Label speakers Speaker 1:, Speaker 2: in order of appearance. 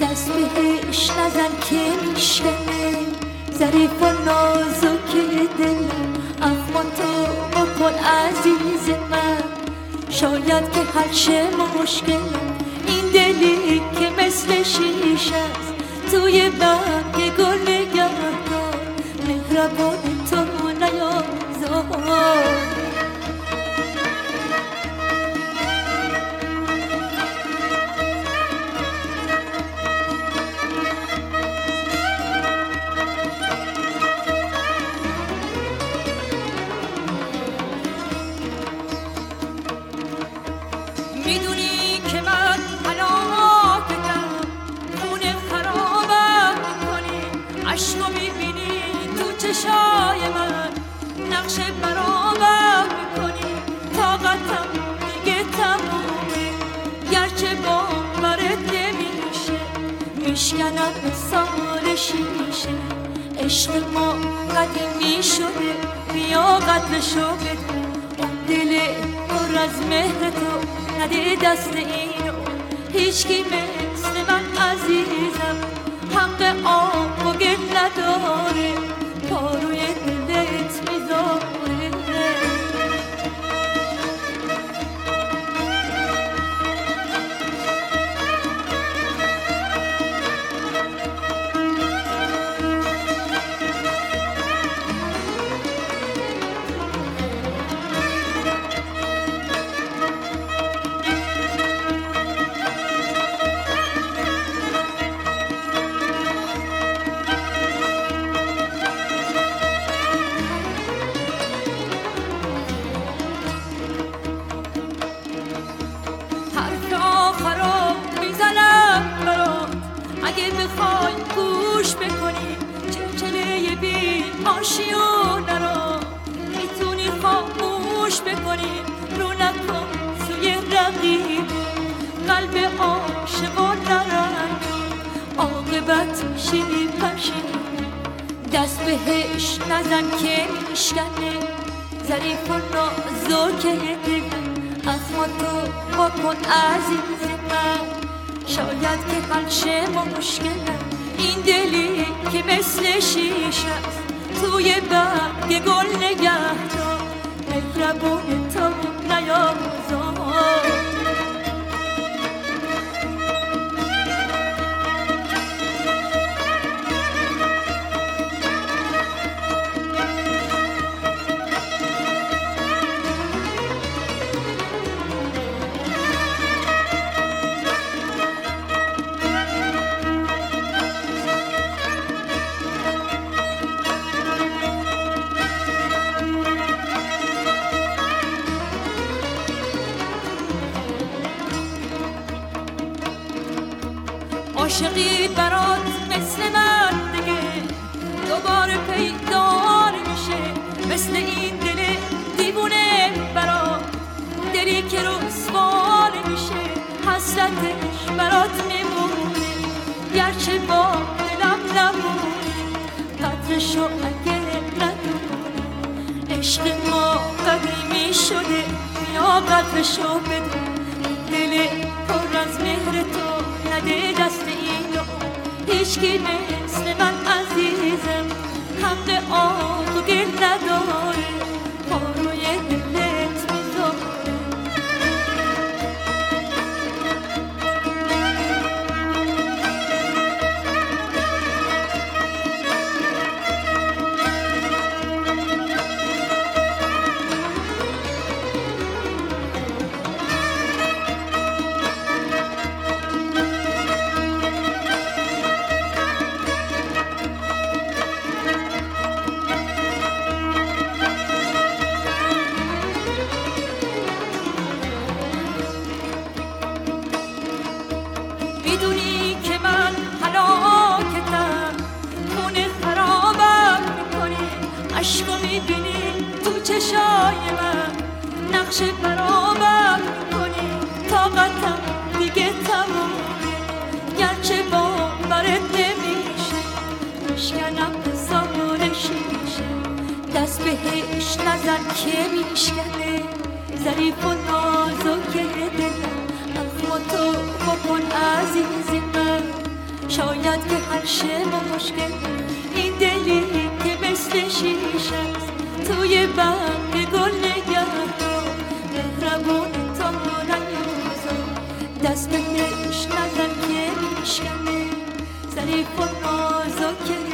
Speaker 1: دست بهش نزن که میشکنه ظریف و نازک دلم اما تو بکن عزیز من شاید که حل شه مشکلم این دلی که مثل شیشه است توی برگ گل نگهدار مهربان تو نیازار
Speaker 2: میدونی که من هلاکتم خونه خرابم میکنی عشقو میبینی تو چشای من نقش برابر میکنی طاقتم دیگه تمومه گرچه باورت نمیشه میشکنم مثال شیشه عشق ما قدیمی شده بیا قدرشو بده اون دل پر از مهر تو نده دست اینو هیچکی مثل من عزیزم حق آب و گل نداره پاروی دلت میذاره اگه بخوای گوش بکنی چلچله بی آشیونه رو میتونی خاموش بکنی رو نکن سوی رقیب قلب عاشقان نرنگی عاقبت میشی پشیمون دست بهش نزن که میشکنه ظریف و نازک دلم اما تو بکن عزیز من شاید که حل شه مشکلم این دلی که مثل شیشه است توی برگ گل نگهدار مهربون تو نیازار عاشقی برات مثل من دیگه دوباره پیدا نمیشه مثل این دل دیوونه برات دلی که رسوا نمیشه حسرتش برات میمونه گرچه با دلم نمونه قدرشو اگه ندونه عشق ما قدیمی شده یا قدرشو بده دل پر از مهر تو نده دست اینو هیچکی مثل من عزیزم حق آب و گل نداره پاروی دلت میذاره میدونی که من هلاکتم خونه خرابم میکنی عشقو میبینی تو چشای من نقش برابر میکنی طاقتم دیگه تمومه گرچه باورت نمیشه میشکنم مثال شیشه دست بهش نزن که میشکنه ظریف و نازک دلم اما تو بکن عزیز من
Speaker 1: شاید که هر شب مشکل این دلی که مثل شیشه است توی برگ گل نگهدار مهربون تا نیازار دست بهش نزن که میشکنه ظریف و نازکه